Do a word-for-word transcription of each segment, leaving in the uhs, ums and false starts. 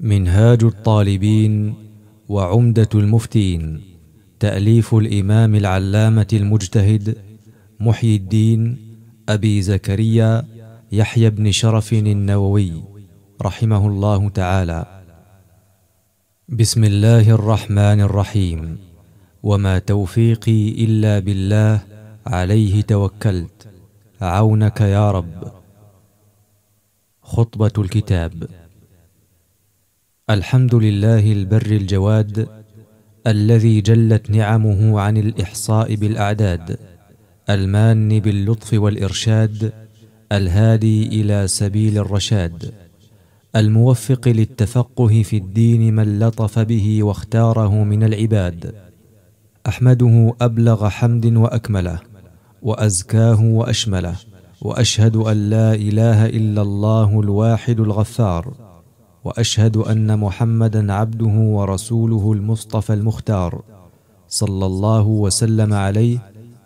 منهاج الطالبين وعمدة المفتين، تأليف الإمام العلامة المجتهد محيي الدين أبي زكريا يحيى بن شرف النووي رحمه الله تعالى. بسم الله الرحمن الرحيم. وما توفيقي إلا بالله عليه توكلت، عونك يا رب. خطبة الكتاب. الحمد لله البر الجواد الذي جلت نعمه عن الإحصاء بالأعداد، المان باللطف والإرشاد، الهادي إلى سبيل الرشاد، الموفق للتفقه في الدين من لطف به واختاره من العباد. أحمده أبلغ حمد وأكمله، وأزكاه وأشمله، وأشهد أن لا إله إلا الله الواحد الغفار، وأشهد أن محمدا عبده ورسوله المصطفى المختار، صلى الله وسلم عليه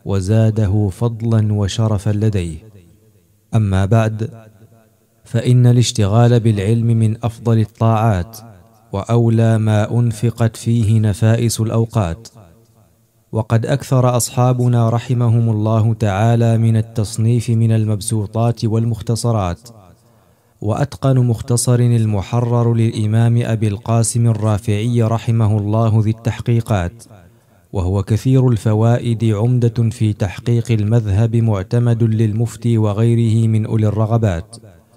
وزاده فضلا وشرفا لديه. أما بعد، فإن الاشتغال بالعلم من أفضل الطاعات، وأولى ما أنفقت فيه نفائس الأوقات. وقد أكثر أصحابنا رحمهم الله تعالى من التصنيف من المبسوطات والمختصرات، وأتقن مختصر المحرر للإمام أبي القاسم الرافعي رحمه الله ذي التحقيقات، وهو كثير الفوائد عمدة في تحقيق المذهب معتمد للمفتي وغيره من أولي الرغبات.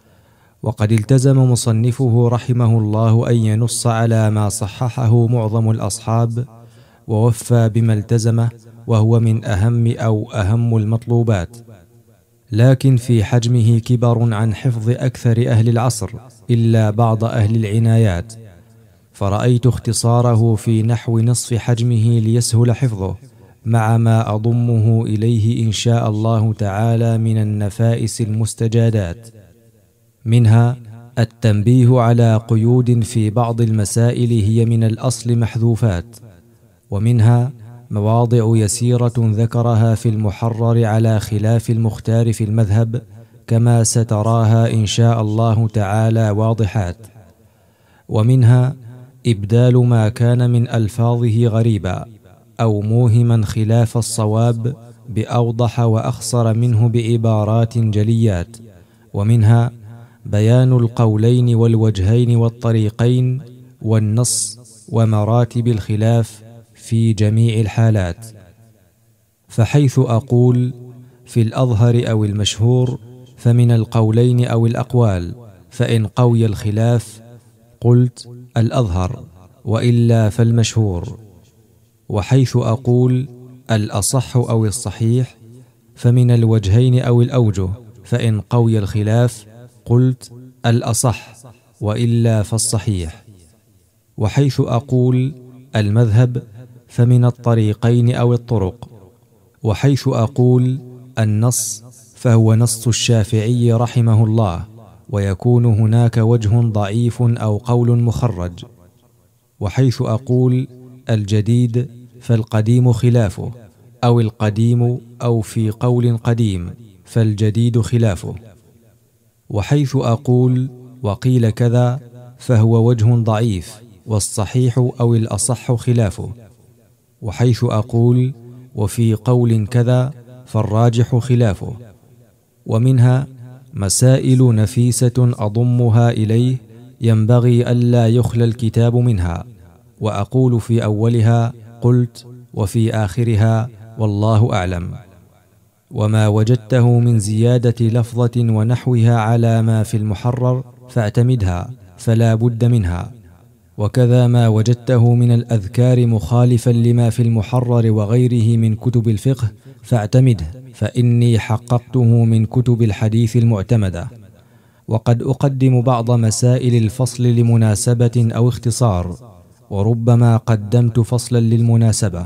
وقد التزم مصنفه رحمه الله أن ينص على ما صححه معظم الأصحاب، ووفى بما التزمه، وهو من أهم أو أهم المطلوبات، لكن في حجمه كبر عن حفظ أكثر أهل العصر إلا بعض أهل العنايات، فرأيت اختصاره في نحو نصف حجمه ليسهل حفظه، مع ما أضمه إليه إن شاء الله تعالى من النفائس المستجادات. منها التنبيه على قيود في بعض المسائل هي من الأصل محذوفات، ومنها مواضع يسيرة ذكرها في المحرر على خلاف المختار في المذهب، كما ستراها إن شاء الله تعالى واضحات. ومنها إبدال ما كان من ألفاظه غريبا أو موهما خلاف الصواب بأوضح وأخصر منه بعبارات جليات. ومنها بيان القولين والوجهين والطريقين والنص ومراتب الخلاف في جميع الحالات. فحيث أقول في الأظهر أو المشهور فمن القولين أو الأقوال، فإن قوي الخلاف قلت الأظهر، وإلا فالمشهور. وحيث أقول الأصح أو الصحيح فمن الوجهين أو الأوجه، فإن قوي الخلاف قلت الأصح، وإلا فالصحيح. وحيث أقول المذهب فمن الطريقين أو الطرق. وحيث أقول النص فهو نص الشافعي رحمه الله، ويكون هناك وجه ضعيف أو قول مخرج. وحيث أقول الجديد فالقديم خلافه، أو القديم أو في قول قديم فالجديد خلافه. وحيث أقول وقيل كذا فهو وجه ضعيف، والصحيح أو الأصح خلافه. وحيث أقول وفي قول كذا فالراجح خلافه. ومنها مسائل نفيسة أضمها إليه ينبغي ألا يخلى الكتاب منها، وأقول في أولها قلت، وفي آخرها والله أعلم. وما وجدته من زيادة لفظة ونحوها على ما في المحرر فاعتمدها، فلا بد منها. وكذا ما وجدته من الأذكار مخالفا لما في المحرر وغيره من كتب الفقه فاعتمده، فإني حققته من كتب الحديث المعتمدة. وقد أقدم بعض مسائل الفصل لمناسبة أو اختصار، وربما قدمت فصلا للمناسبة.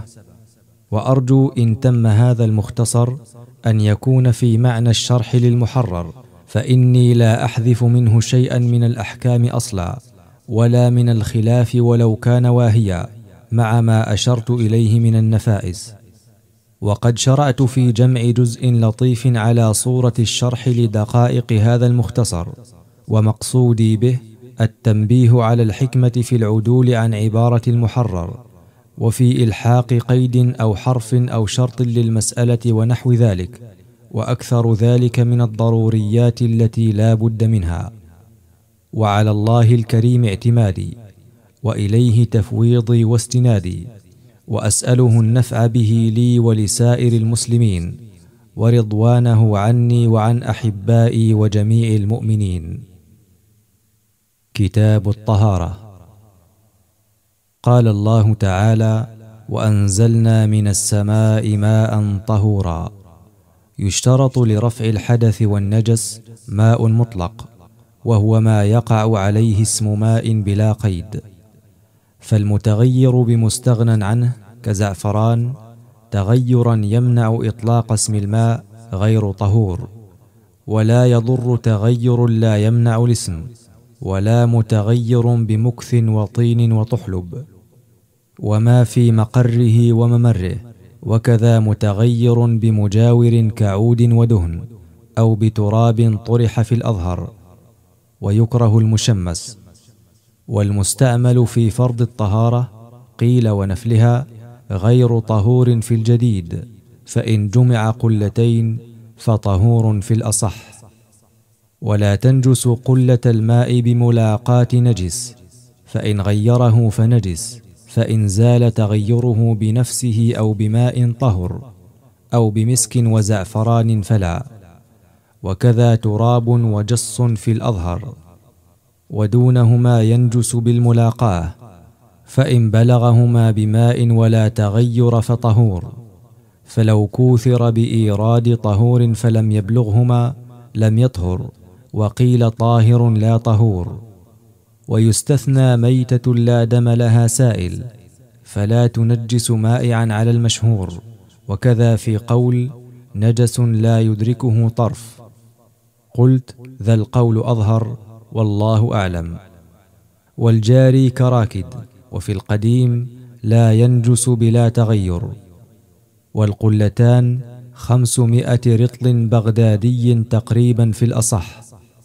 وأرجو إن تم هذا المختصر أن يكون في معنى الشرح للمحرر، فإني لا أحذف منه شيئا من الأحكام أصلا، ولا من الخلاف ولو كان واهيا، مع ما أشرت إليه من النفائس. وقد شرعت في جمع جزء لطيف على صورة الشرح لدقائق هذا المختصر، ومقصودي به التنبيه على الحكمة في العدول عن عبارة المحرر، وفي إلحاق قيد أو حرف أو شرط للمسألة ونحو ذلك، وأكثر ذلك من الضروريات التي لا بد منها. وعلى الله الكريم اعتمادي، وإليه تفويضي واستنادي، وأسأله النفع به لي ولسائر المسلمين، ورضوانه عني وعن أحبائي وجميع المؤمنين. كتاب الطهارة. قال الله تعالى: وأنزلنا من السماء ماء طهورا. يشترط لرفع الحدث والنجس ماء مطلق، وهو ما يقع عليه اسم ماء بلا قيد. فالمتغير بمستغنى عنه كزعفران تغيرا يمنع إطلاق اسم الماء غير طهور، ولا يضر تغير لا يمنع الاسم، ولا متغير بمكث وطين وطحلب، وما في مقره وممره، وكذا متغير بمجاور كعود ودهن، أو بتراب طرح في الأظهر. ويكره المشمس. والمستعمل في فرض الطهارة قيل ونفلها غير طهور في الجديد، فإن جمع قلتين فطهور في الأصح. ولا تنجس قلة الماء بملاقاة نجس، فإن غيره فنجس، فإن زال تغيره بنفسه أو بماء طهر، أو بمسك وزعفران فلا. وكذا تراب وجص في الأظهر، ودونهما ينجس بالملاقاة، فإن بلغهما بماء ولا تغير فطهور. فلو كوثر بإيراد طهور فلم يبلغهما لم يطهر، وقيل طاهر لا طهور. ويستثنى ميتة لا دم لها سائل، فلا تنجس مائعا على المشهور، وكذا في قول نجس لا يدركه طرف. قلت ذا القول أظهر، والله أعلم. والجاري كراكد، وفي القديم لا ينجس بلا تغير. والقلتان خمسمائة رطل بغدادي تقريبا في الأصح.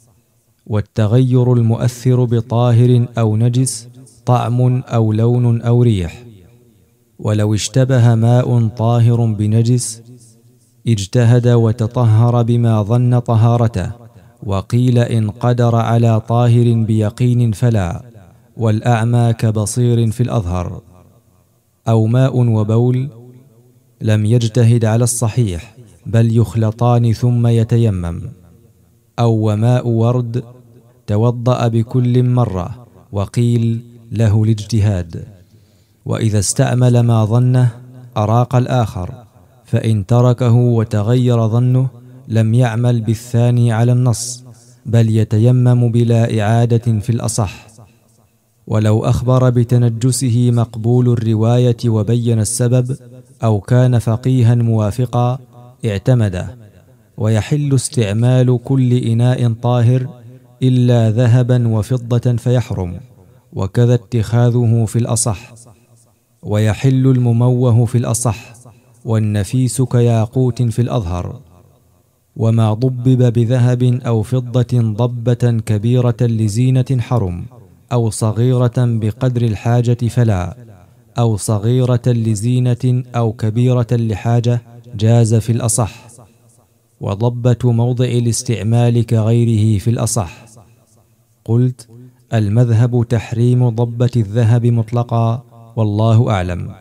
والتغير المؤثر بطاهر أو نجس طعم أو لون أو ريح. ولو اشتبه ماء طاهر بنجس اجتهد وتطهر بما ظن طهارته، وقيل إن قدر على طاهر بيقين فلا، والأعمى كبصير في الأظهر. أو ماء وبول لم يجتهد على الصحيح، بل يخلطان ثم يتيمم. أو وماء ورد توضأ بكل مرة، وقيل له الاجتهاد. وإذا استعمل ما ظنه أراق الآخر، فإن تركه وتغير ظنه لم يعمل بالثاني على النص، بل يتيمم بلا إعادة في الأصح. ولو أخبر بتنجسه مقبول الرواية وبين السبب، أو كان فقيها موافقا اعتمده. ويحل استعمال كل إناء طاهر إلا ذهبا وفضة فيحرم، وكذا اتخاذه في الأصح. ويحل المموه في الأصح، والنفيس كياقوت في الأظهر. وما ضبب بذهب أو فضة ضبة كبيرة لزينة حرم، أو صغيرة بقدر الحاجة فلا، أو صغيرة لزينة أو كبيرة لحاجة جاز في الأصح. وضبة موضع الاستعمال كغيره في الأصح. قلت المذهب تحريم ضبة الذهب مطلقا، والله أعلم.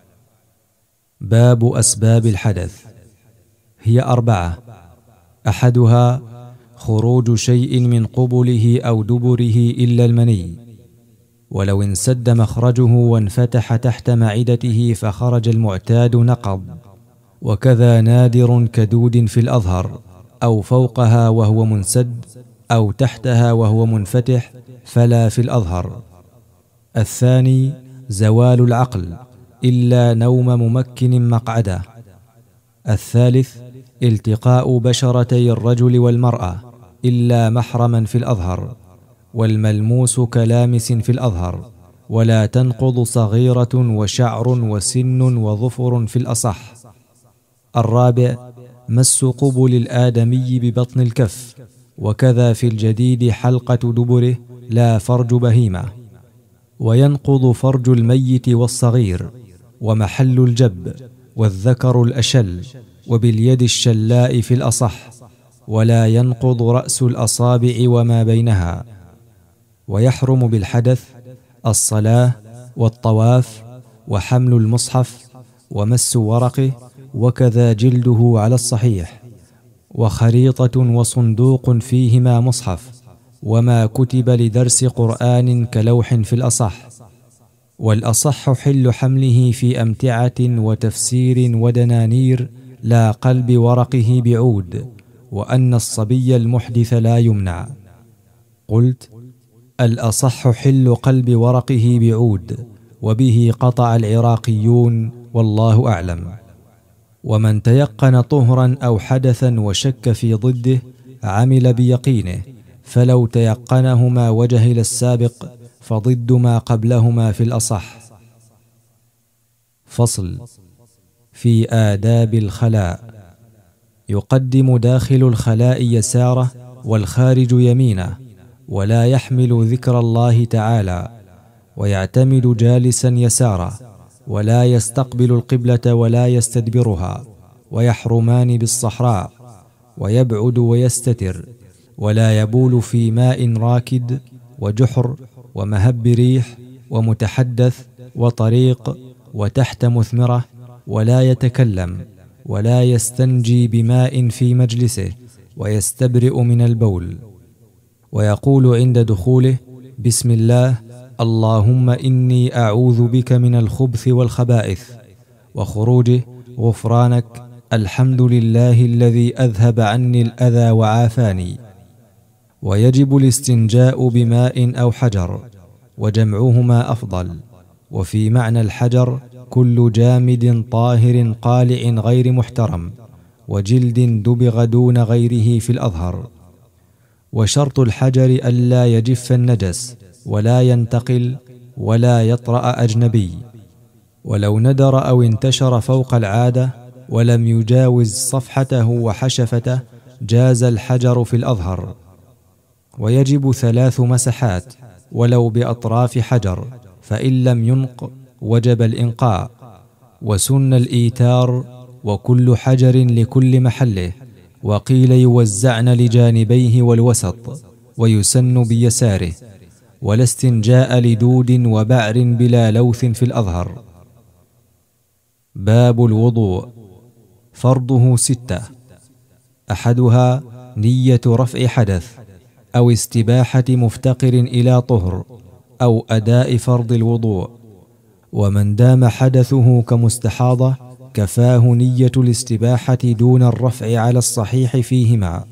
باب أسباب الحدث. هي أربعة: أحدها خروج شيء من قبله أو دبره إلا المني، ولو انسد مخرجه وانفتح تحت معدته فخرج المعتاد نقض. وكذا نادر كدود في الأظهر، أو فوقها وهو منسد، أو تحتها وهو منفتح، فلا في الأظهر. الثاني زوال العقل إلا نوم ممكن مقعده. الثالث التقاء بشرتي الرجل والمرأة إلا محرما في الأظهر، والملموس كلامس في الأظهر، ولا تنقض صغيرة وشعر وسن وظفر في الأصح. الرابع مس قبل الآدمي ببطن الكف، وكذا في الجديد حلقة دبره لا فرج بهيمة. وينقض فرج الميت والصغير، ومحل الجب، والذكر الأشل، وباليد الشلاء في الأصح، ولا ينقض رأس الأصابع وما بينها. ويحرم بالحدث الصلاة والطواف وحمل المصحف ومس ورقه، وكذا جلده على الصحيح، وخريطة وصندوق فيهما مصحف، وما كتب لدرس قرآن كلوح في الأصح. والأصح حل حمله في أمتعة وتفسير ودنانير، لا قلب ورقه بعود، وأن الصبي المحدث لا يمنع. قلت: الأصح حل قلب ورقه بعود، وبه قطع العراقيون، والله أعلم. ومن تيقن طهرا أو حدثا وشك في ضده عمل بيقينه، فلو تيقنهما وجهل السابق فضد ما قبلهما في الأصح. فصل في آداب الخلاء. يقدم داخل الخلاء يساره والخارج يمينه، ولا يحمل ذكر الله تعالى، ويعتمد جالسا يساره، ولا يستقبل القبلة ولا يستدبرها، ويحرمان بالصحراء، ويبعد ويستتر، ولا يبول في ماء راكد وجحر ومهب ريح ومتحدث وطريق وتحت مثمرة، ولا يتكلم، ولا يستنجي بماء في مجلسه، ويستبرئ من البول. ويقول عند دخوله: بسم الله، اللهم إني أعوذ بك من الخبث والخبائث. وخروجه: غفرانك، الحمد لله الذي أذهب عني الأذى وعافاني. ويجب الاستنجاء بماء أو حجر، وجمعهما أفضل. وفي معنى الحجر كل جامد طاهر قالع غير محترم، وجلد دبغ دون غيره في الأظهر. وشرط الحجر ألا يجف النجس، ولا ينتقل، ولا يطرأ أجنبي. ولو ندر أو انتشر فوق العادة ولم يجاوز صفحته وحشفته جاز الحجر في الأظهر. ويجب ثلاث مسحات ولو بأطراف حجر، فإن لم ينق وجب الإنقاء. وسن الإيتار، وكل حجر لكل محله، وقيل يوزعن لجانبيه والوسط، ويسن بيساره. ولا استنجاء لدود وبعر بلا لوث في الأظهر. باب الوضوء. فرضه ستة: أحدها نية رفع حدث، أو استباحة مفتقر إلى طهر، أو أداء فرض الوضوء. ومن دام حدثه كمستحاضة كفاه نية الاستباحة دون الرفع على الصحيح فيهما.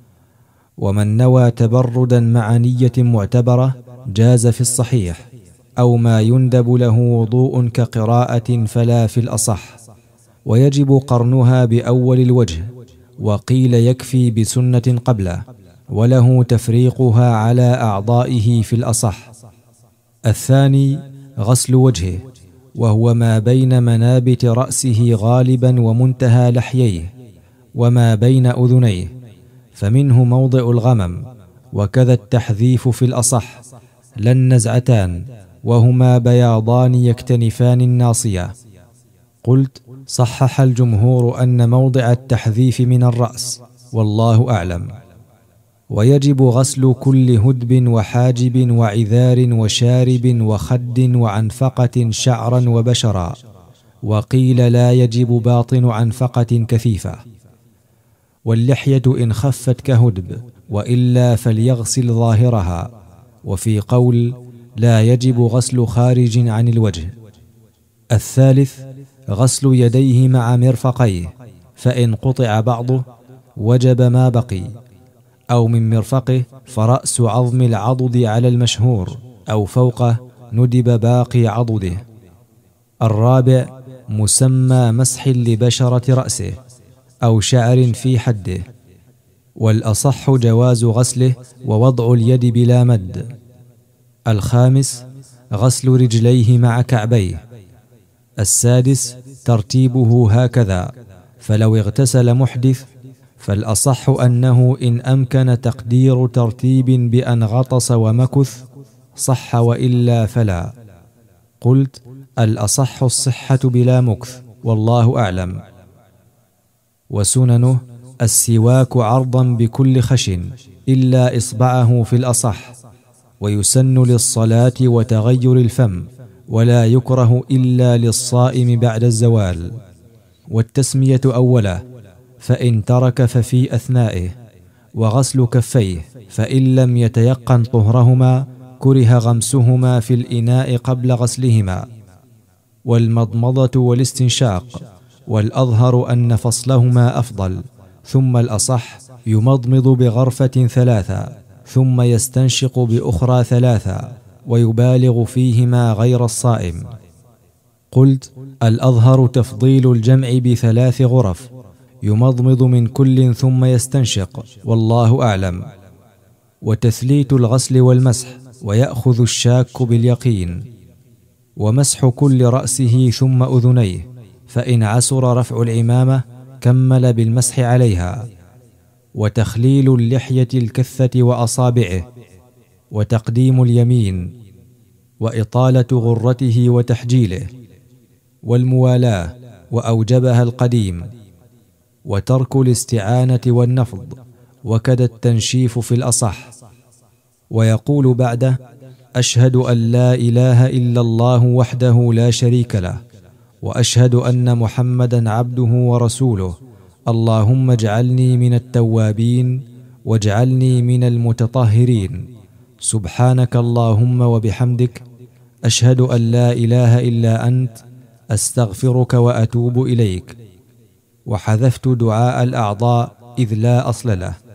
ومن نوى تبردا مع نية معتبرة جاز في الصحيح، أو ما يندب له وضوء كقراءة فلا في الأصح. ويجب قرنها بأول الوجه، وقيل يكفي بسنة قبله، وله تفريقها على أعضائه في الأصح. الثاني غسل وجهه، وهو ما بين منابت رأسه غالبا ومنتهى لحييه، وما بين أذنيه، فمنه موضع الغمم، وكذا التحذيف في الأصح، لا النزعتان، وهما بياضان يكتنفان الناصية. قلت: صحح الجمهور أن موضع التحذيف من الرأس، والله أعلم. ويجب غسل كل هدب وحاجب وعذار وشارب وخد وعنفقة شعرا وبشرا، وقيل لا يجب باطن عنفقة كثيفة. واللحية إن خفت كهدب، وإلا فليغسل ظاهرها. وفي قول لا يجب غسل خارج عن الوجه. الثالث غسل يديه مع مرفقيه، فإن قطع بعضه وجب ما بقي، أو من مرفقه فرأس عظم العضد على المشهور، أو فوقه ندب باقي عضده. الرابع مسمى مسح لبشرة رأسه أو شعر في حده، والأصح جواز غسله ووضع اليد بلا مد. الخامس غسل رجليه مع كعبيه. السادس ترتيبه هكذا، فلو اغتسل محدث فالأصح أنه إن أمكن تقدير ترتيب بأن غطس ومكث صح وإلا فلا. قلت: الأصح الصحة بلا مكث، والله أعلم. وسننه: السواك عرضا بكل خشن إلا إصبعه في الأصح، ويسن للصلاة وتغير الفم، ولا يكره إلا للصائم بعد الزوال. والتسمية أوله، فإن ترك ففي أثنائه. وغسل كفيه، فإن لم يتيقن طهرهما كره غمسهما في الإناء قبل غسلهما. والمضمضة والاستنشاق، والأظهر أن فصلهما أفضل. ثم الأصح يمضمض بغرفة ثلاثة، ثم يستنشق بأخرى ثلاثة، ويبالغ فيهما غير الصائم. قلت: الأظهر تفضيل الجمع بثلاث غرف، يمضمض من كل ثم يستنشق، والله أعلم. وتثليت الغسل والمسح، ويأخذ الشاك باليقين. ومسح كل رأسه ثم أذنيه، فإن عسر رفع العمامة كمل بالمسح عليها. وتخليل اللحية الكثة وأصابعه، وتقديم اليمين، وإطالة غرته وتحجيله، والموالاة، وأوجبها القديم، وترك الاستعانة والنفض، وكذا التنشيف في الأصح. ويقول بعده: أشهد أن لا إله إلا الله وحده لا شريك له، وأشهد أن محمدا عبده ورسوله، اللهم اجعلني من التوابين واجعلني من المتطهرين، سبحانك اللهم وبحمدك، أشهد أن لا إله إلا أنت، أستغفرك وأتوب إليك. وحذفت دعاء الأعضاء إذ لا أصل له.